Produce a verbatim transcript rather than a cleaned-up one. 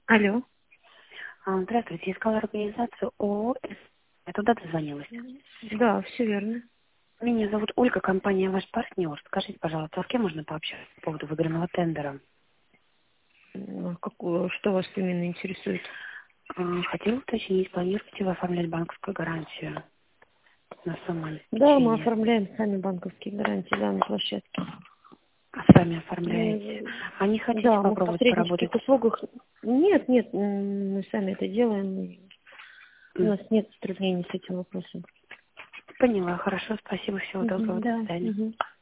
Алло. А, Здравствуйте, я искала организацию ООО. Я туда дозвонилась. Да, все верно. Меня зовут Ольга, компания «Ваш партнер». Скажите, пожалуйста, а с кем можно пообщаться по поводу выигранного тендера? А какую- что вас именно интересует? А, Хотела уточнить, планируете вы оформлять банковскую гарантию на сумму Да, мы обеспечения? оформляем сами банковские гарантии, да, на площадке. А сами оформляете? М, А не хотите Да, мы в попробовать поработать? посреднических услугах. Нет, нет, м, мы сами это делаем. и У М, нас нет затруднений с этим вопросом. Поняла, хорошо, спасибо, всего доброго, Мгм, до да. свидания. Мгм.